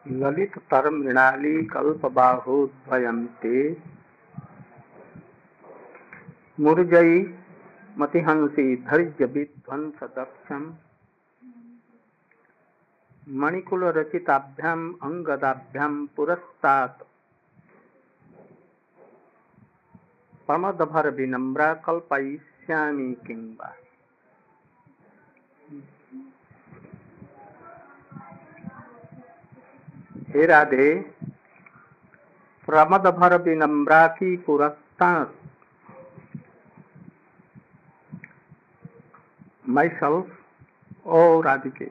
ललिततर मृणाली कल्पबाहुद्वयन्ते मूर्जयी मतिहंसी धैर्य विध्वंसदक्षम् मणिकुलरचिताभ्याम् अंगदाभ्याम् पुरस्तात् प्रमदभर विनम्रा कल्पयिष्यामि किं वा। हे राधे, प्रमदभर विनम्रा की पुरस्तात् myself, oh Radhike,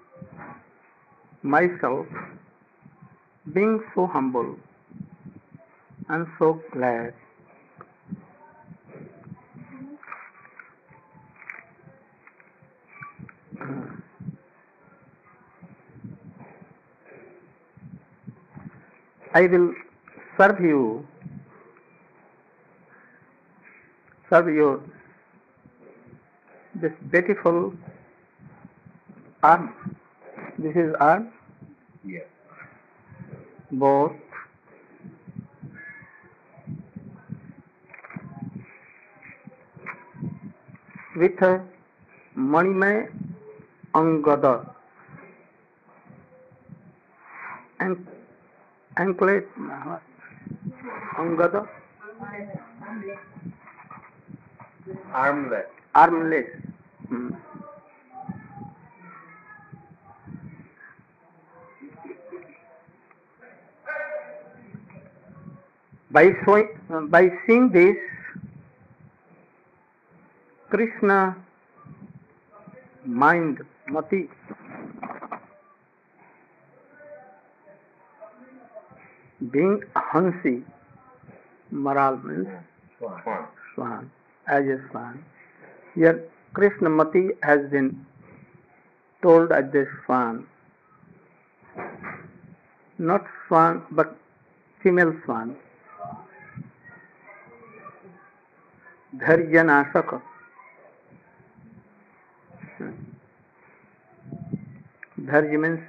myself being so humble and so glad, I will serve your this beautiful arm. This is arm? Yes. Both. With a Manimay Angada and anklet Angada Armlet. armless. By seeing this, Krishna mind Mati being Hansi, Maral means Swan, as a swan. Here Krishna Mati has been told as the swan, not swan but female swan. Dharyanasaka. Dharya means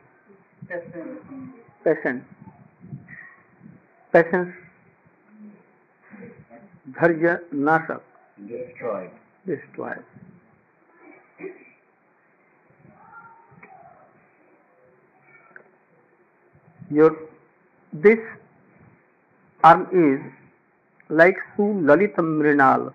patience. Patience. Dharya nasak. Destroy. This arm is like Sulalitam Mrinal,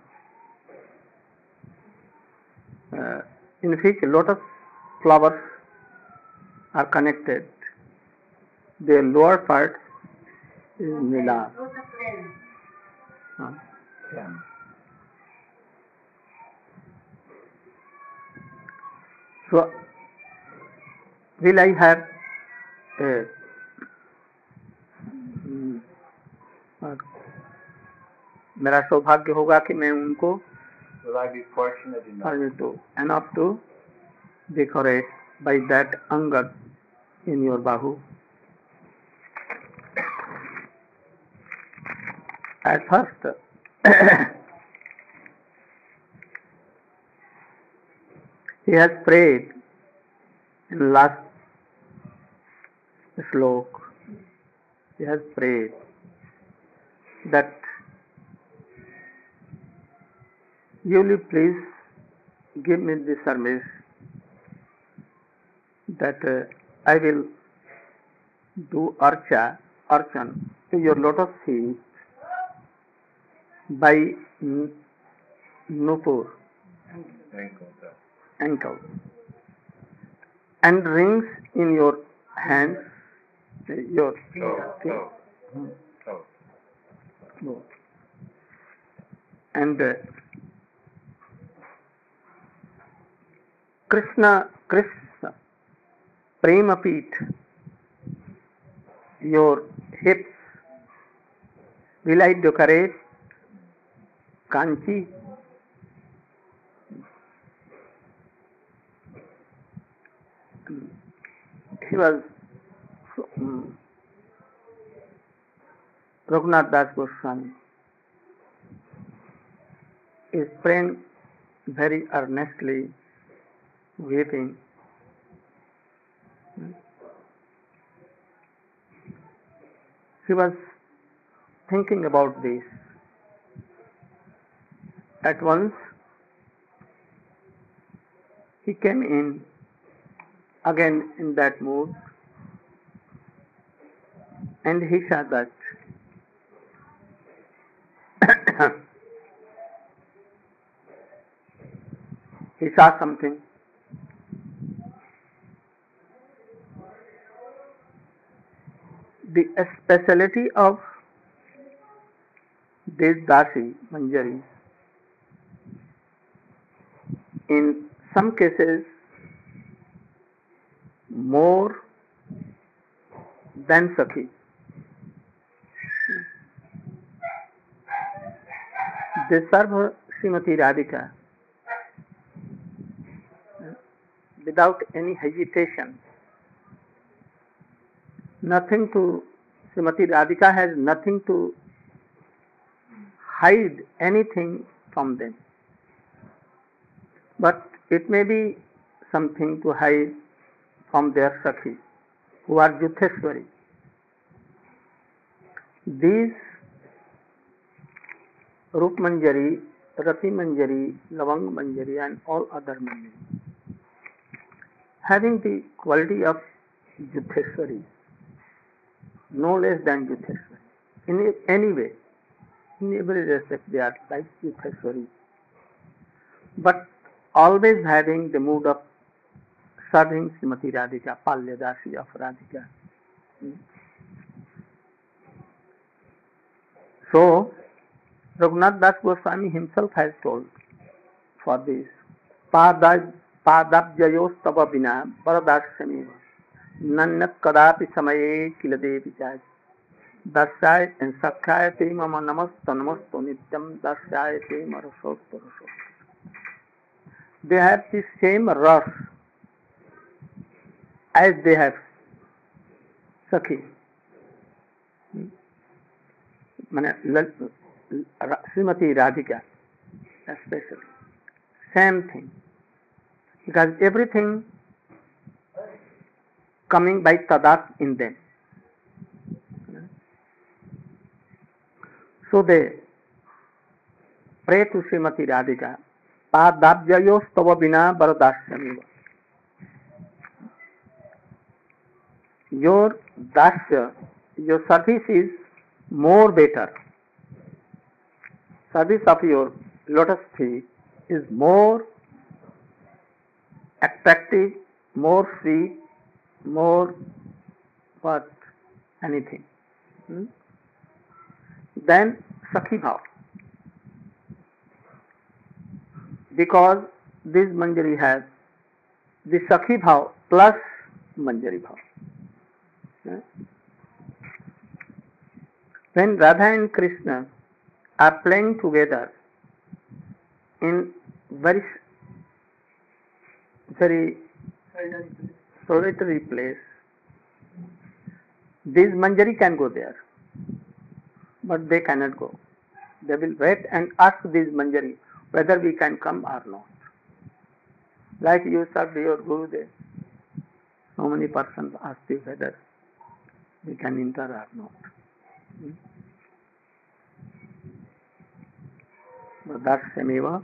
in which lotus flowers are connected. Their lower part is Mrinal. So, will I have मेरा सौभाग्य होगा कि मैं उनको Will I be fortunate enough to decorate by that angad in your bahu? At first, he has prayed in last slok. He has prayed that you will please give me the service that I will do archan to your lotus feet by nupur, ankle, and rings in your hands, your toe. And Krishna, Prema Peet, your hips, will I decorate Kanchi? He was Raghunath Das Goswami is praying very earnestly, weeping. He was thinking about this. At once, he came in again in that mood, and he saw that he saw something. The speciality of this Dasi Manjari, in some cases more than Sakhi. They serve Srimati Radhika without any hesitation. Nothing to, Srimati Radhika has nothing to hide anything from them. But it may be something to hide from their Sakhi, who are Jutheshwari. These Rup Manjari, Rati Manjari, Lavang Manjari and all other Manjari, having the quality of Jutheshwari, no less than Jutheshwari. In any way, in every respect they are like Jutheshwari, but always having the mood of serving Srimati Radhika, Palya Dasi of Radhika. So, Raghunath Das Goswami himself has told for this, Padabjayos tava vina paradashyameva nanyak kadapi samaye kiladevi jai dasyay and sakyayate mama namasto namasto nityam dasyayate marasosto rasosto. They have the same ras as they have Sakhi. Srimati Radhika, especially. Same thing. Because everything coming by tadat in them. So they pray to Srimati Radhika, Padabjayos tava vina varadashyameva. Your dasya, your service is more better. Service of your lotus feet is more attractive, more sweet, more what? Anything. Then Sakhi Bhav. Because this Manjari has the Sakhi Bhav plus Manjari Bhav. When Radha and Krishna are playing together in very solitary place, this Manjari can go there, but they cannot go. They will wait and ask this Manjari whether we can come or not. Like you served your Gurudev, so many persons ask you whether we can enter or not. Dasyameva.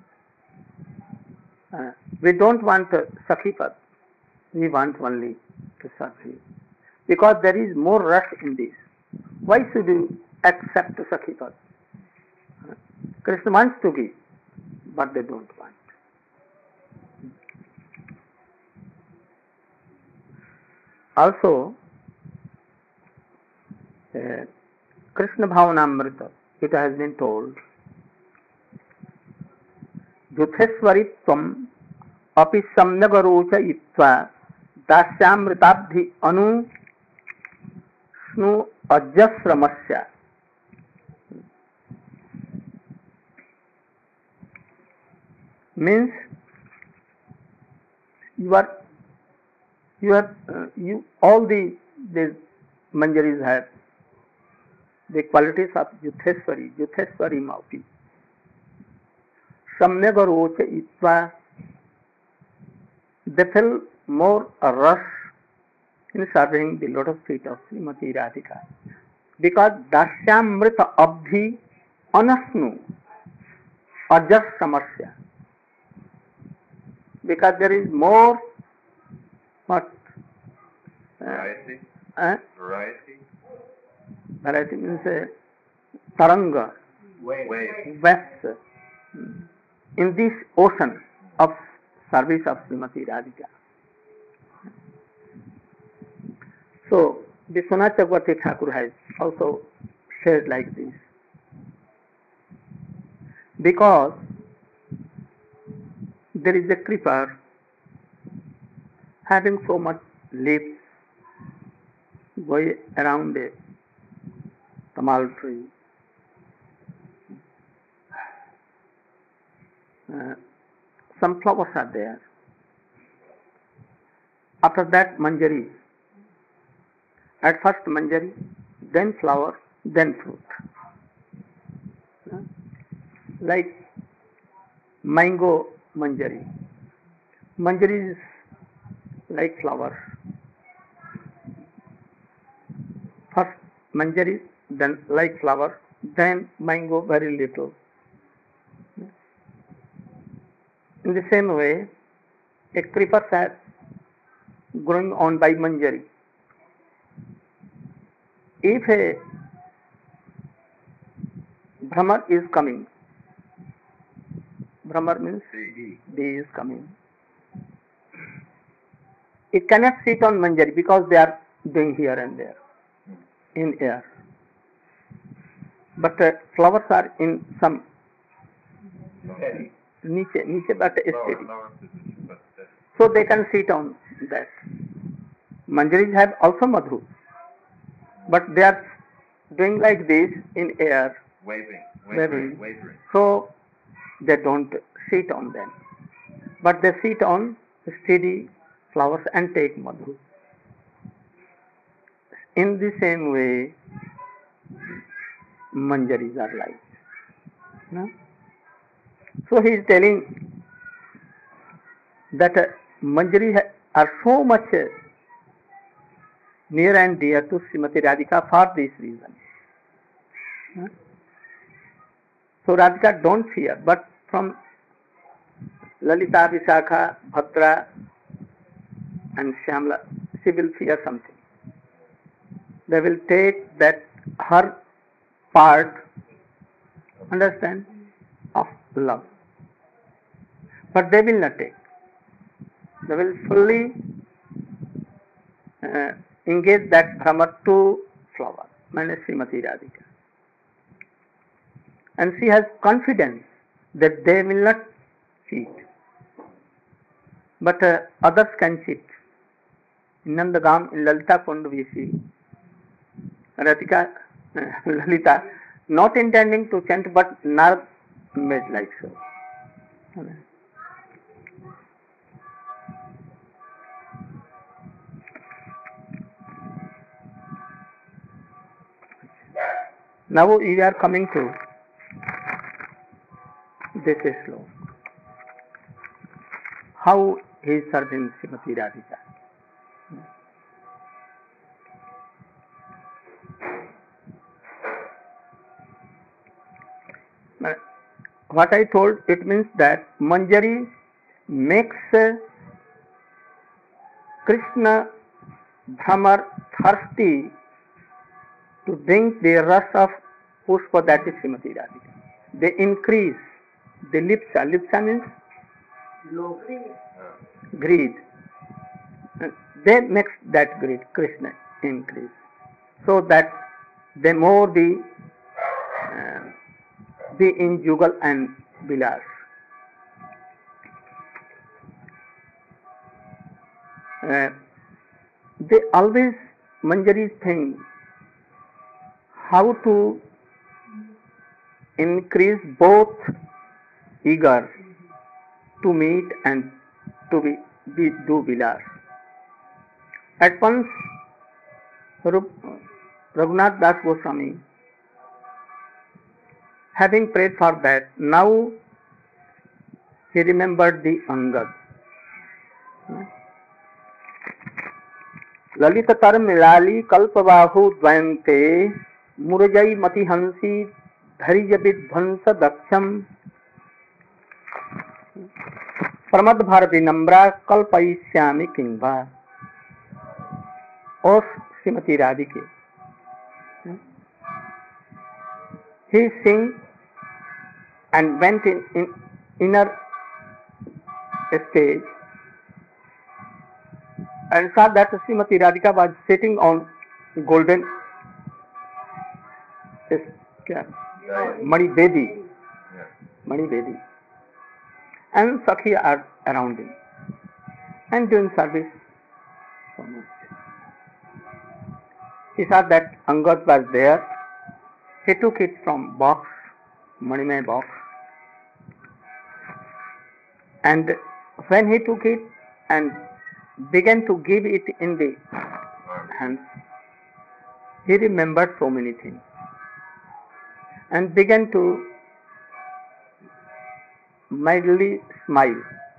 We don't want Sakhipad. We want only to serve Him. Because there is more rush in this. Why should you accept Sakhipad? Krishna wants to give, but they don't want. Also, Krishna Bhavanamrita, it has been told, Jutheswaritvam api samnagarocha itva dasyamritabdhi anu snu ajasramasya. Means all these Manjaris have the qualities of Jutheswari Maupi. Samnagarocha itva, they feel more a rush in serving the lotus feet of Srimati Radhika. because Dasyamrita Abdhi Anasnu Ajas Samasya. Because there is more what? Variety. Uh, Variety. Variety means taranga, Wave. waves in this ocean of service of Srimati Radhika. So, Vishwanath Chakravarti Thakur has also said like this. Because there is a creeper having so much leaves going around a tamal tree. Some flowers are there. After that, manjari. At first manjari, then flower, then fruit. Like mango manjari. Manjari is like flower. First manjari, then like flower, then mango very little. In the same way, a creeper is growing on by manjari. If a Brahmar is coming, Brahmar means bee is coming. It cannot sit on manjari because they are doing here and there in air. But flowers are in some niche but steady. So they can sit on that. Manjaris have also madhu, but they are doing like this in air, waving. So they don't sit on them, but they sit on steady flowers and take madhu. In the same way, manjaris are like. No? So he is telling that manjari are so much near and dear to Srimati Radhika for this reason. So Radhika don't fear, but from Lalita, Vishakha, Bhadra and Shyamala, she will fear something. They will take that her part, understand, of love. But they will not take. They will fully engage that Brahma to flower, means Srimati Radhika. And she has confidence that they will not cheat. But others can cheat. In Nandagam, in Lalita Kund we see Radhika, Lalita, not intending to chant, but Narad made like so. Now we are coming to this slope. How he is serving Srimati Radhika. What I told, it means that manjari makes Krishna Bhramar thirsty to drink the ras of Pushpa, that is Srimati Radhika. They increase the lipsa. Lipsa means greed. They make that greed, Krishna, increase. So that they more be in jugal and bilas. They always, manjari think how to increase both eager to meet and to do bilas. At once, Raghunath Das Goswami, having prayed for that, now he remembered the Angad. Lalita tar milali kalpabahu dvayante मुरजई मतिहंसी धैर्य विध्वंस दक्षम प्रमद भारती नम्रा कल्पयिष्यामि किंवा। और श्रीमती राधिके, he sing and went in inner stage and saw that Srimati Radhika was sitting on golden Mani Bedi, and Sakhi are around him and doing service. So much. He saw that Angad was there. He took it from box, Manimay box, and when he took it and began to give it in the hands, he remembered so many things and began to mildly smile.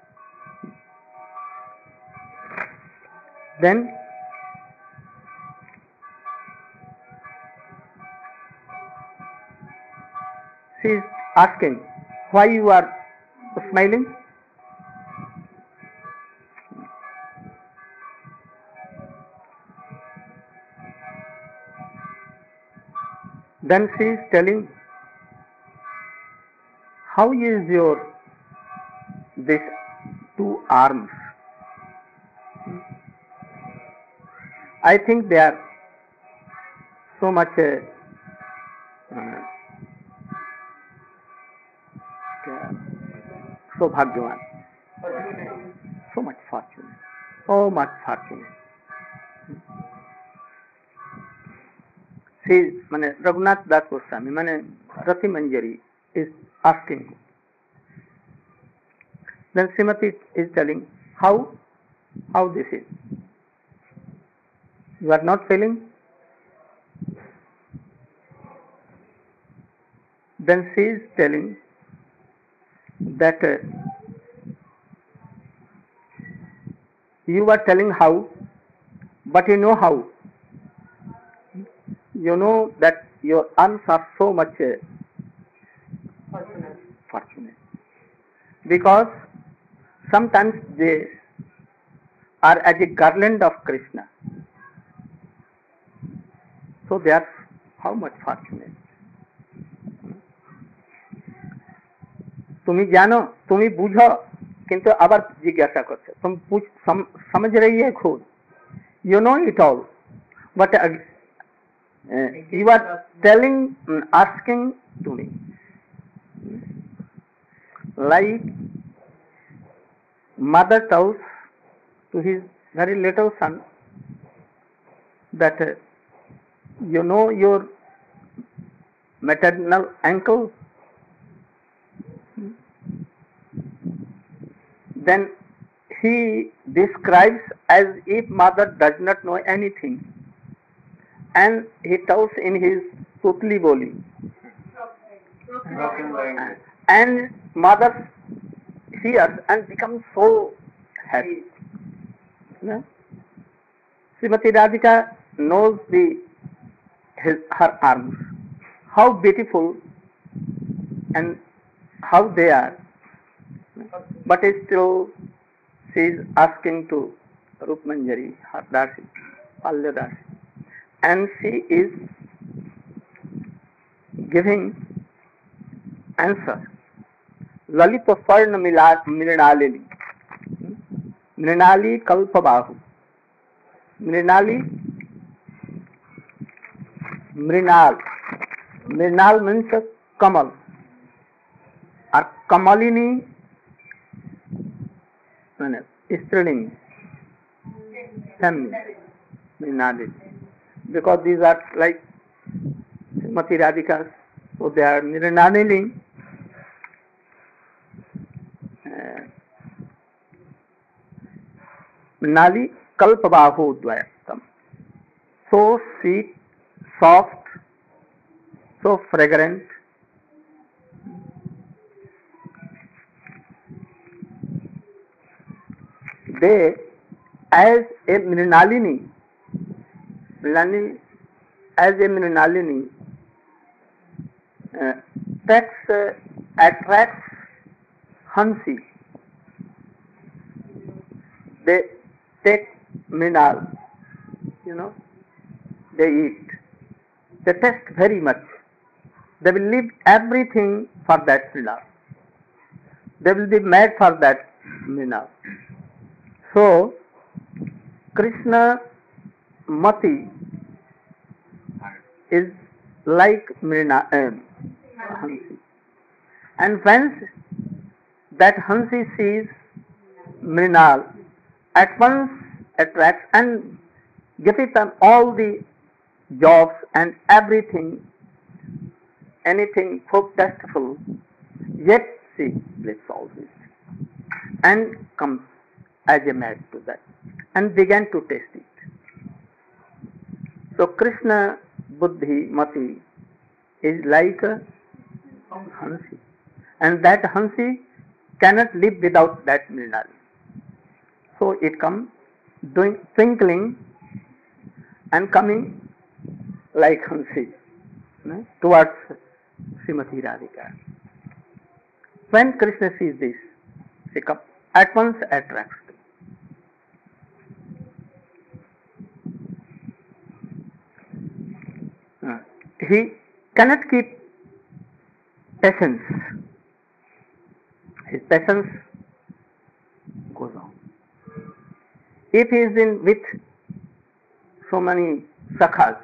Then she is asking, why you are smiling? Then she is telling, how is your this two arms? I think they are so much Saubhagyavan, so much fortune. See, Raghunath Das Goswami, Rati Manjari is asking. Then Srimati is telling, how this is? You are not feeling? Then she is telling that you are telling how, but you know how. You know that your arms are so much fortunate. Because sometimes they are as a garland of Krishna. So they are how much fortunate. तुम्ही जानो, तुम्ही बुझो, किंतु आबार जिज्ञासा करते, तुम समझ रही है खुद. You know it all, but you are telling, asking to me. Like mother tells to his very little son that you know your maternal uncle. Then he describes as if mother does not know anything, and he tells in his Sutli Boli, and mother hears and becomes so happy. Srimati Radhika knows her arms, how beautiful and how they are. But still she is asking to Rup Manjari, her Dasi, Palya Dasi, and she is giving answer. Lalita Swarna Mrinalini, Mrinali Kalpabahu. Mrinali, Mrinal. Mrinal means a Kamal. Or Kamalini, Striling, feminine, because these are like Srimati Radhikas, so they are Mrinalini. Mrinali Kalpabahu Dvayakam. So sweet, soft, so fragrant. They, as a Mrinalini, as a Mrinalini, Sex attracts Hansi. They take mineral, they eat. They taste very much. They will leave everything for that mineral. They will be mad for that mineral. So, Krishna Mati is like Hansi. And when that Hansi sees Mrinal, at once attracts and gives them all the jobs and everything, anything so tasteful, yet she lives all this and comes as a maid to that and began to taste it. So Krishna Buddhi Mati is like a Hansi, and that Hansi cannot live without that mineral. So it comes doing twinkling and coming like Hansi towards Srimati Radhika. When Krishna sees this, he at once attracts. He cannot keep patience. His patience goes on. If he is in with so many sakhas,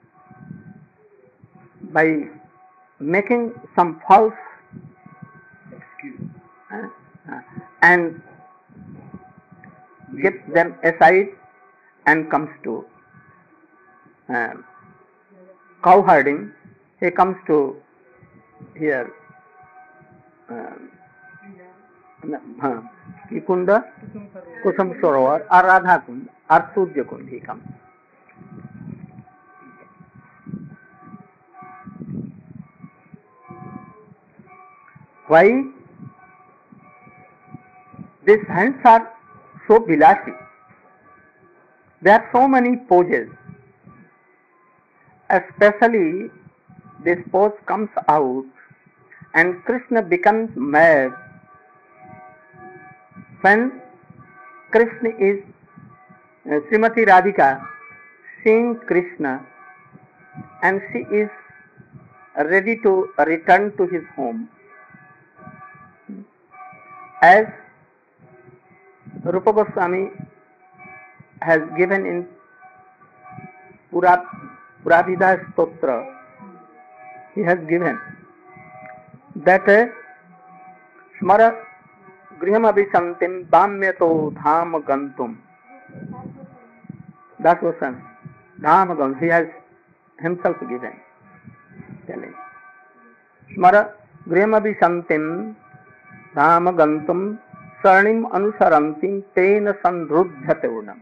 by making some false excuse and gets them aside and comes to cow herding, he comes to here Kunda, Kusum Sarovar, or Radha Kund, or Surya Kund, he comes. Why? These hands are so bilasi. There are so many poses. Especially this pose comes out and Krishna becomes mad when Krishna is Srimati Radhika seeing Krishna and she is ready to return to his home. As Rupa Goswami has given in Puradhida Stotra, he has given that Smara Griham Abhisantim Bhamyato Dham Gantum. That was Dham Gantum. He has himself given. Telling. Smara Griham Abhisantim Dham Gantum Sarnim Anusarantim Tena Sandrudhyate Unam.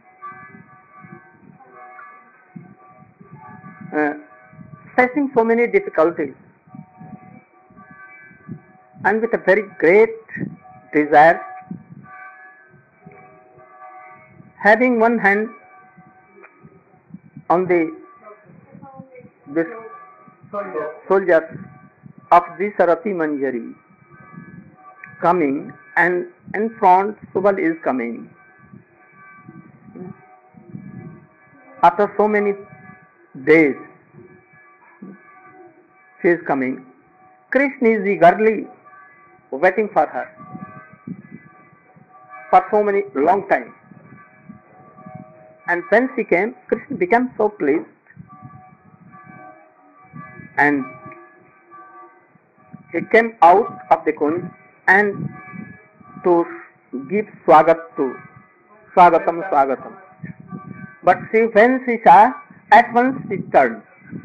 Facing so many difficulties and with a very great desire, having one hand on this soldiers of the Sarati Manjari coming, and in front Subal is coming. After so many days, she is coming. Krishna is eagerly waiting for her for so many long time. And when she came, Krishna became so pleased and he came out of the kund and to give swagatam. But when she saw, at once she turned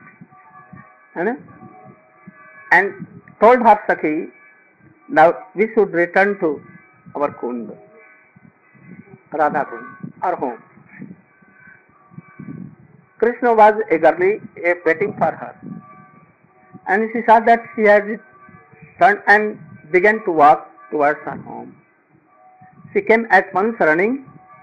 and told her Sakhi, now we should return to our kund, Radha Kund, our home. Krishna was eagerly waiting for her, and she saw that she had turned and began to walk towards her home. She came at once running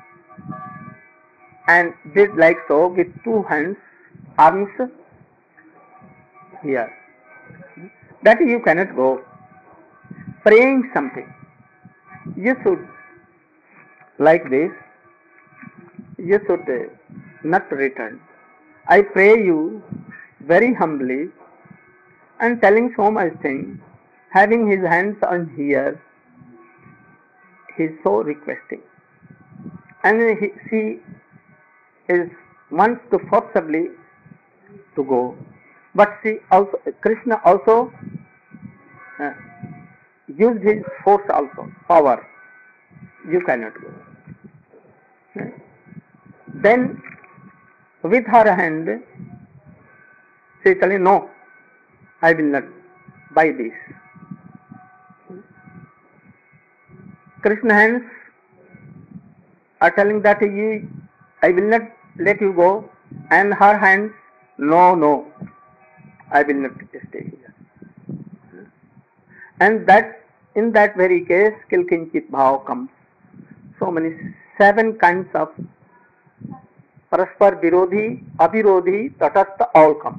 and did like so with two hands, arms here, that you cannot go. Praying something, you should, like this, you should not return. I pray you very humbly and telling so much thing, having his hands on here, he is so requesting. And she is wants to forcibly to go, but Krishna also used his force also, power. You cannot go. Then with her hand, she is telling, no, I will not buy this. Krishna hands are telling that I will not let you go, and her hands, no, I will not stay here. And that in that very case, Kilkinchit Bhav comes. So many 7 kinds of Paraspar Virodhi, Avirodhi, Tatastha all come.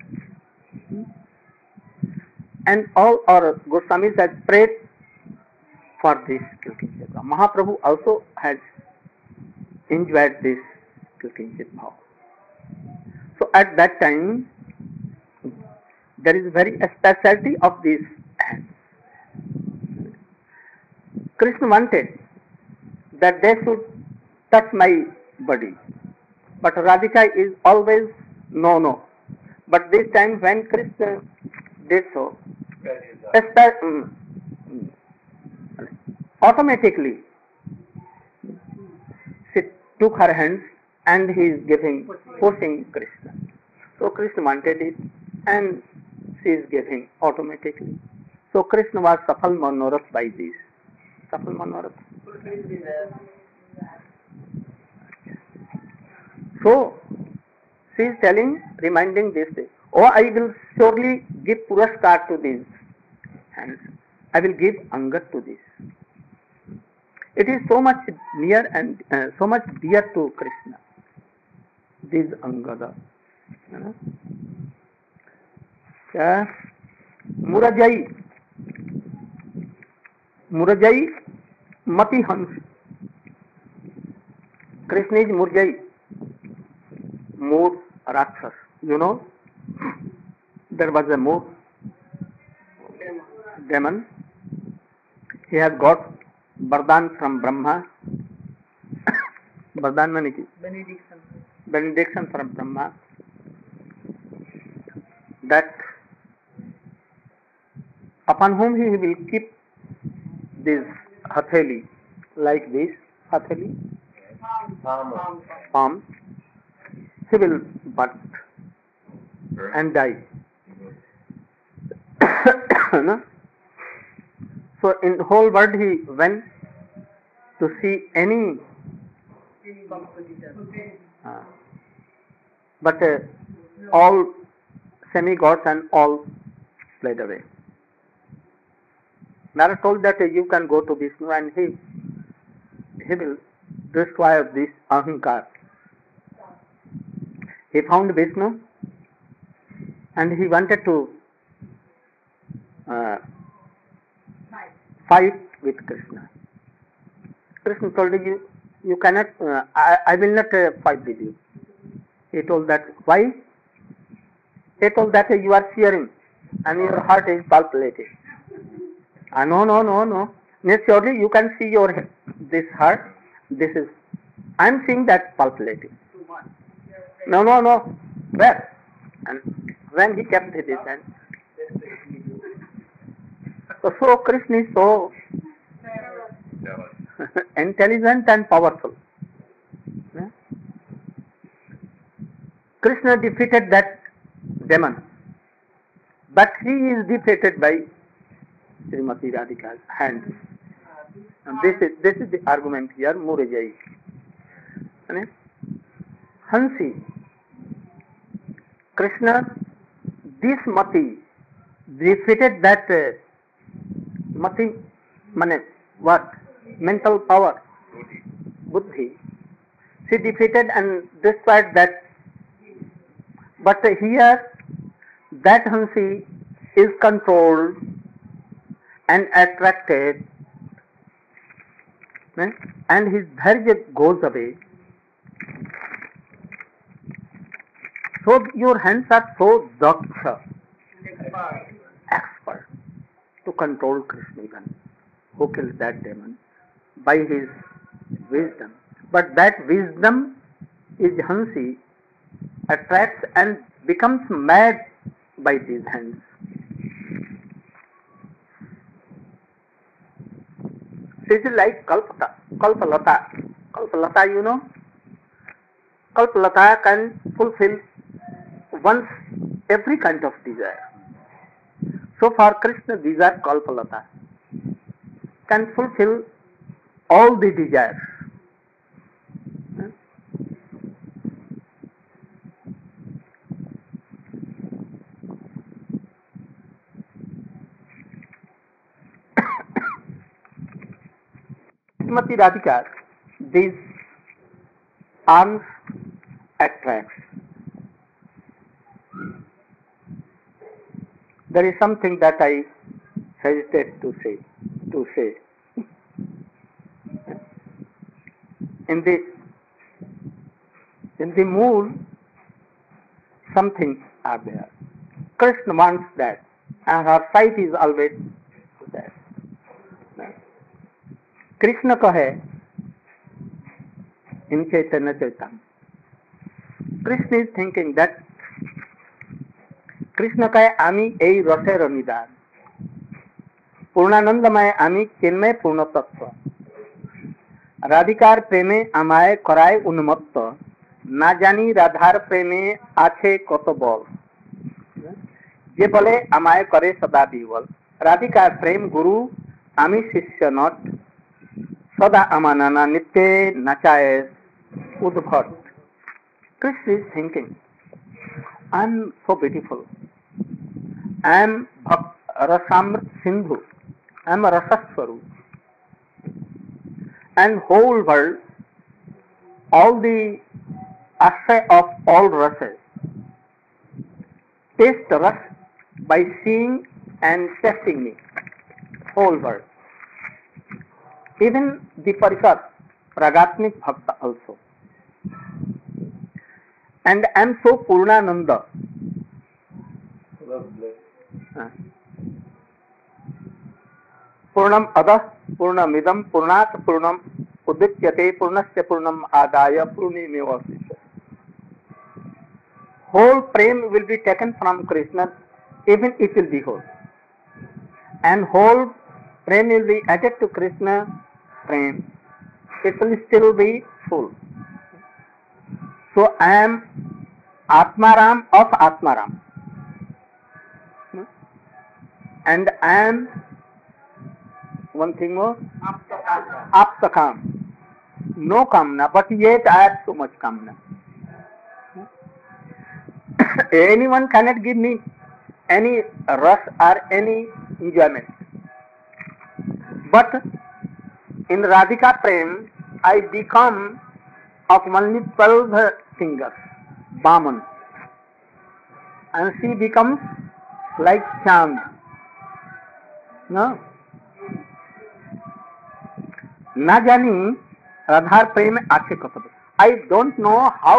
And all our Goswamis had prayed for this Kilkinchit Bhav. Mahaprabhu also has enjoyed this Kilkinchit Bhav. So at that time, there is very a specialty of these hands. Krishna wanted that they should touch my body, but Radhika is always no. But this time when Krishna did so, automatically she took her hands and he is pushing Krishna. So Krishna wanted it and she is giving automatically. So Krishna was Safal Manorath by this. Safal Manorath. So she is reminding this day, oh, I will surely give Puraskar to these hands. I will give Angad to this. It is so much near and so much dear to Krishna. This Angada. Murajai Mati Hans. Krishna is Murjai, Moor Rakshas. You know, there was a Moor demon. He has got Vardhan from Brahma. Vardhan means benediction from Brahma. That upon whom he will keep this hatheli, like this hatheli, palm, he will burst and die. No? So in the whole world he went to see any, but all semi-gods and all fled away. Nara told that you can go to Vishnu and he will destroy this ahankar. He found Vishnu and he wanted to fight with Krishna. Krishna told him, you cannot, I will not fight with you. He told that, why? He told that you are fearing and your heart is palpitating. No. Surely you can see this heart. This is, I am seeing that palpitating. No. Where? And when he kept it his hand. So Krishna is so intelligent and powerful. Krishna defeated that demon, but he is defeated by Srimati Radhika's hand. And this is the argument here, Murajai. Hansi, Krishna, this Mati defeated that Mati, what? Mental power, Buddhi. She defeated and destroyed that. But here, that Hansi is controlled and attracted, and his dharya goes away. So your hands are so daksha, expert to control Krishna even, who kills that demon by his wisdom. But that wisdom is Hansi, attracts and becomes mad by these hands. This is like Kalpata. Kalpalata, you know? Kalpalata can fulfill one's every kind of desire. So for Krishna, these are Kalpalata. Can fulfill all the desires. Srimati Radhika, these arms attracts. There is something that I hesitate to say. In the mood, something are there. Krishna wants that, and her sight is always there. Krishna kahe in Chaitanya Charitamrita. Krishna is thinking that Krishna kahe ami ei rase ramidan. Purnanandamaya ami chinmay purna tattva. রাধিকার প্রেমে আমায় করায় উন্মত্ত, না জানি রাধার প্রেমে আছে কত বল। যে বলে আমায় করে সদা বিবল। রাধিকার প্রেম গুরু, আমি শিষ্য নট, সদা আমানানা নিত্যে নাচায় উদ্ভট। Krishna is thinking, I am so beautiful. I am Rasamrit Sindhu. I am Rasaswaru. And whole world, all the ashray of all rases, taste ras by seeing and tasting me. Whole world. Even the Parishad, Ragatmik Bhakta also. And I am so Purnananda. Purnam adah, Purnamidam, Purnat, Purnam Udityate, Purnasya Purnam Adaya, Purnimeva. Whole prem will be taken from Krishna, even it will be whole. And whole prem will be added to Krishna prem. It will still be full. So I am Atmaram of Atmaram. And I am one thing more, Aptakam. No kamna, but yet I have so much kamna. Anyone cannot give me any rush or any enjoyment. But in Radhika Prem, I become of only 12 fingers, Baman. And she becomes like Chand. No? Na jani Radhar prem ache katab. I don't know how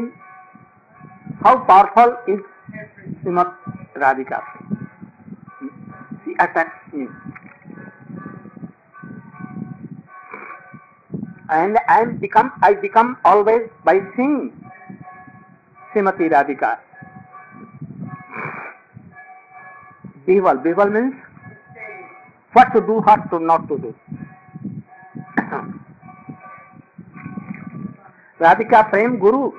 powerful is Srimati Radhika. She attacks me. And I become always by seeing Srimati Radhika. Bival. Bival means what to do, what to not to do. Radhika Prem Guru.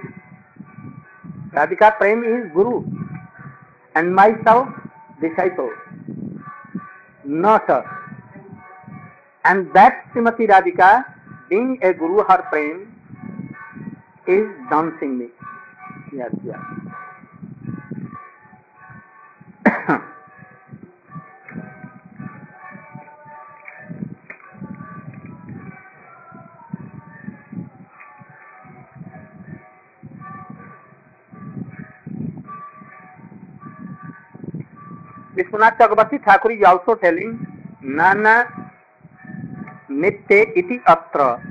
Radhika Prem is Guru. And myself, disciple. Not her. And that Srimati Radhika, being a Guru, her Prem, is dancing me. Yes. Vishwanath Chakrabarti Thakur is also telling, Nana Nitya iti atra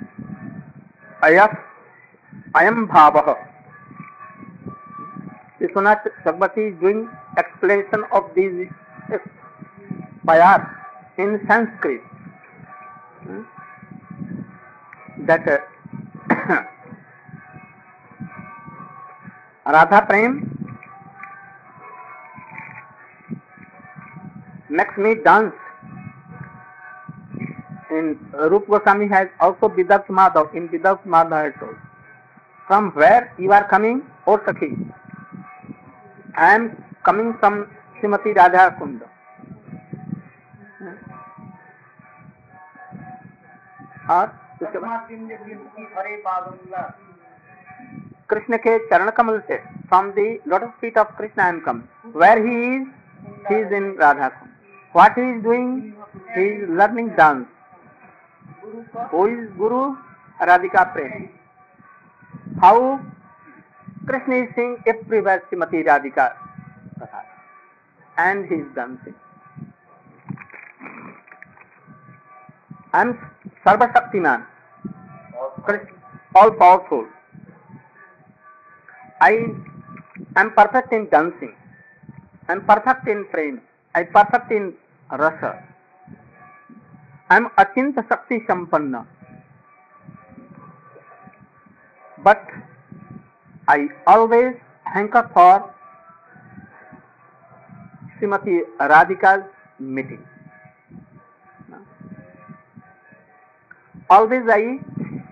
ayam bhavah. Vishwanath Chakrabarti is doing explanation of these payas in Sanskrit. That Radha Prem makes me dance. In Rupa Goswami has also Vidarbh Madhav. In Vidarbh Madhav has told, from where you are coming, O Sakhi? I am coming from Srimati Radha Kunda. और कृष्ण के चरण कमल से, from the lotus feet of Krishna I am coming. Where he is in Radha Kunda. What he is doing? He is learning dance. Who is Guru? Radhika Prem. How Krishna is singing everywhere Srimati Radhika and he is dancing. I am Sarva Shaktiman, all powerful. I am perfect in dancing. I am perfect in prem. I am perfect in rasa. I am Achinta Shakti Sampanna. But I always hanker for Srimati Radhika's meeting. Always I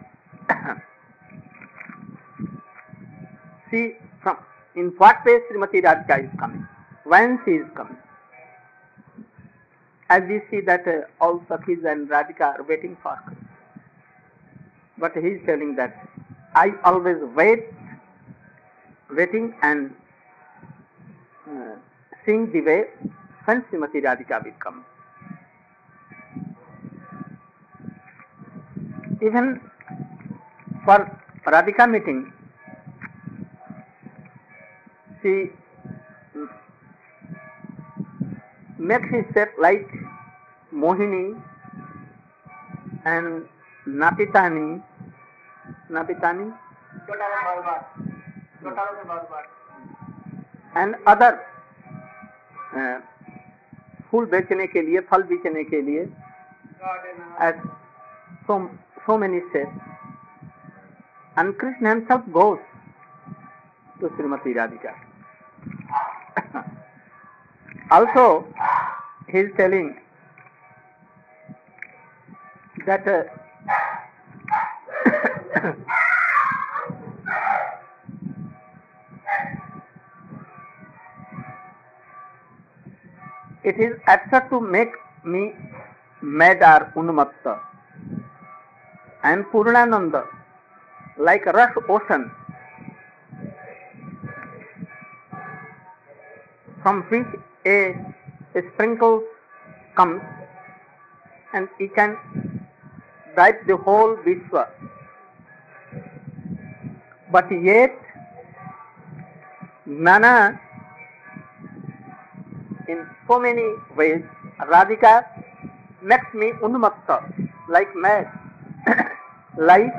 see from in what way Srimati Radhika is coming, when she is coming. As we see that all Sakhis and Radhika are waiting for her. But he is telling that I always waiting and seeing the way when Srimati Radhika will come. Even for Radhika meeting, she makes herself like Mohini and Napitani, and other फूल बेचने के लिए, फल बेचने के लिए, as so many steps. And Krishna himself goes to Srimati Radhika. Also, he is telling that it is absurd to make me mad or unmatta. I am Purnananda, like a rush ocean, from which a sprinkle comes and it can drive the whole Vishwa. But yet, Nana, in so many ways, Radhika makes me unmatta, like mad, like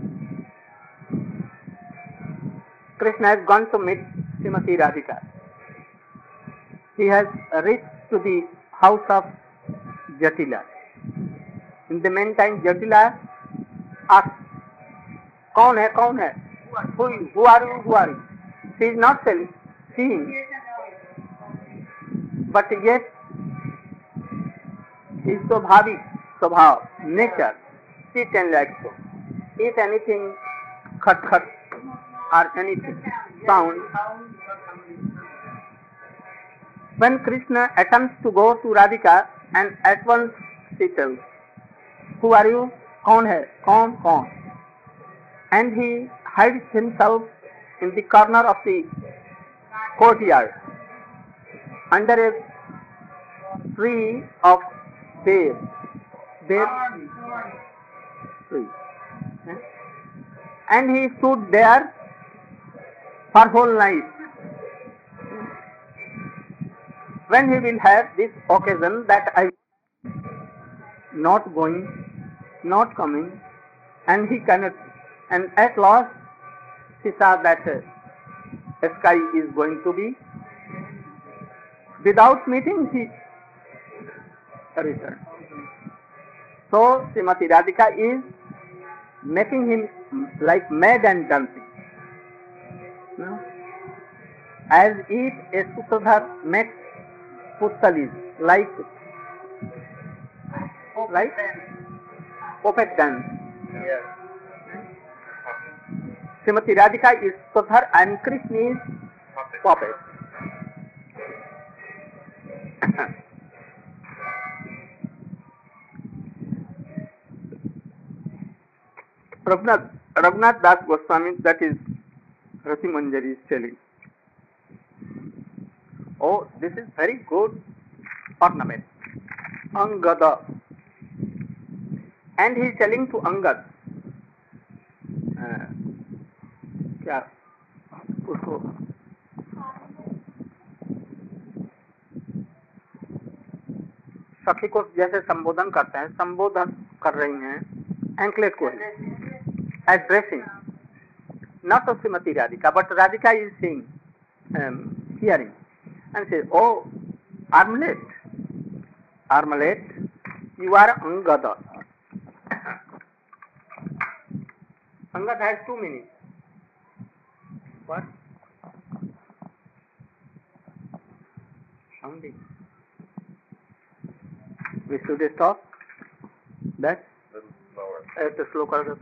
Krishna has gone to meet Srimati Radhika. He has reached to the house of Jatila. In the meantime, Jatila asks, "Kaun hai? Kaun hai? Who are you? Who are you?" She is not seeing, but yet his swabhav, nature, she can like so. Eat anything, khat or anything, sound. When Krishna attempts to go to Radhika, and at once she tells, "Who are you? Kaun hai? Kaun?" And he hides himself in the corner of the courtyard under a tree of bear tree. And he stood there for whole night. when he will have this occasion that I not going, not coming, and he cannot, and at last he saw that sky is going to be, without meeting he returned. So Srimati Radhika is making him like mad and dancing. No? As if a Sutradhar makes Puttalis like puppet dance. Yes. Srimati Radhika is Sutradhar and Krishna is puppet. Raghunath Das Goswami, that is Rati Manjari, is telling, oh, this is very good ornament, Angada. And he is telling to Angad, क्या उसको सखी को जैसे संबोधन करते हैं, संबोधन कर रही हैं एंकलेट को, addressing not of Srimati Radhika, but Radhika is saying, hearing, and says, oh, Armlet, you are Angada. Angad has two meanings. What? Sounding. We should stop that. A little slower. At the slow कर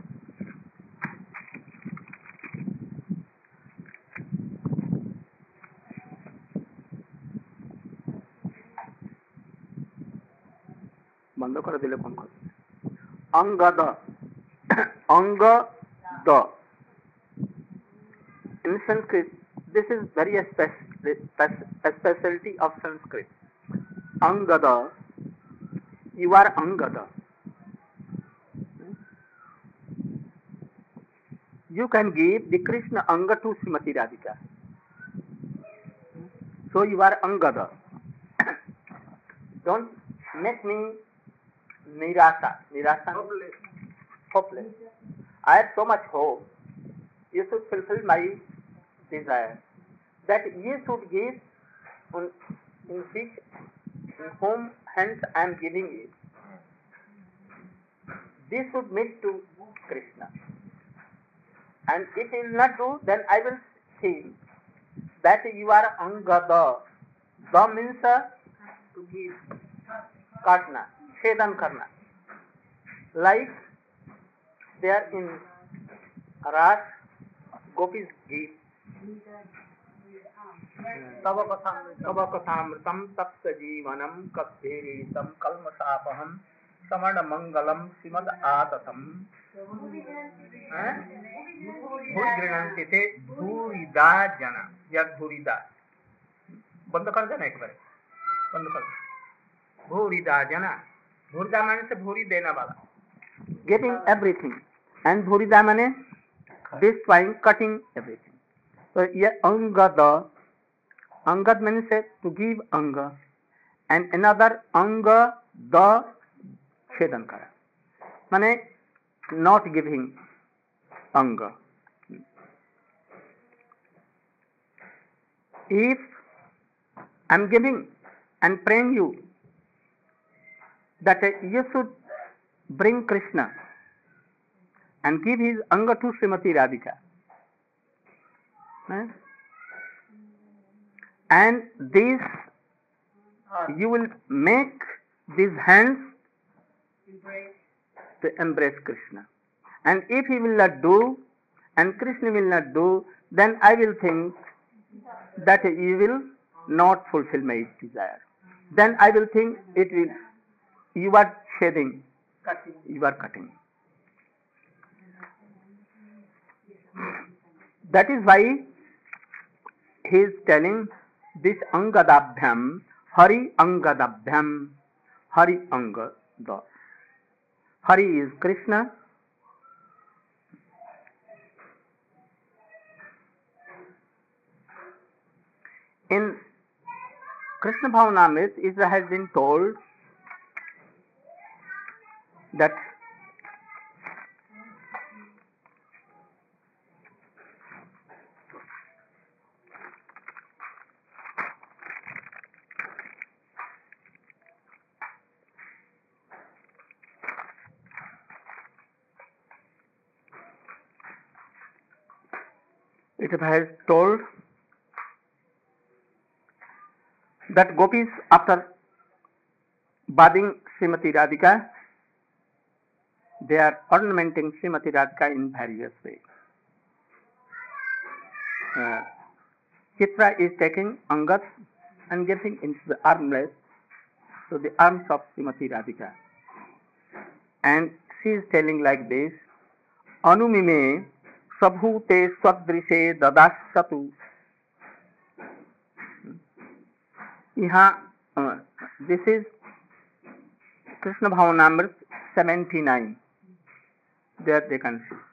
बंद कर दिले कौन कर Angad Angad in Sanskrit, this is very a specialty of Sanskrit. Angada, you are Angada. You can give the Krishna Anga to Srimati Radhika. So you are Angada. Don't make me Nirasa. Hopeless. I have so much hope. You should fulfill my desire. That you should give in whom hands I am giving it. This should meet to Krishna. And if he will not do, then I will see that you are Angada. Da means to give, katna, shedan karna. Like there in Ras, Gopis give. तव कथामृतम तप्त जीवनम कप्पेरीतम कल्मषापहम समण मंगलम श्रीमद आततम भूगृणन्ति थे भूरिदा जना यद भूरिदा बंद कर देना एक बार बंद कर भूरिदा जना भूरिदा माने से भूरी देना वाला getting everything and भूरिदा माने destroying cutting everything. So ये angada Angad means to give anga, and another anga the chedan kara. Mane not giving anga. If I am giving and praying you that you should bring Krishna and give his anga to Srimati Radhika. And this you will make these hands to embrace Krishna. And if he will not do and Krishna will not do, then I will think that you will not fulfill my desire. Then I will think it will, you are shedding, you are cutting. That is why he is telling this Angadabhyam, Hari Angadabhyam, Hari Angada. Hari is Krishna. In Krishna Bhavnamrit has been told that it has told that gopis, after bathing Srimati Radhika, they are ornamenting Srimati Radhika in various ways. Chitra is taking Angat and getting into the armrest, so the arms of Srimati Radhika. And she is telling like this, Anumime sabhute swadrishe dadashatu. This is Krishna Bhavanamrit 79. There they can see.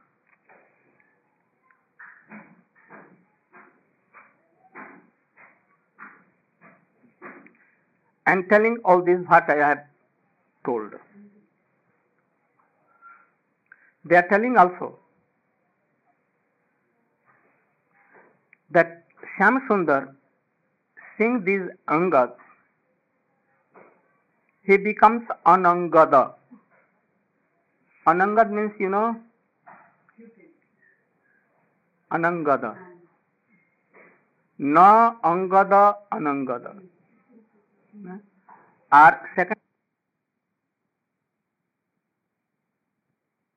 And telling all this what I have told. They are telling also that Shyam Sundar sings these angas, he becomes anangada. Anangad means, you know, anangada. Na angada anangada. Our second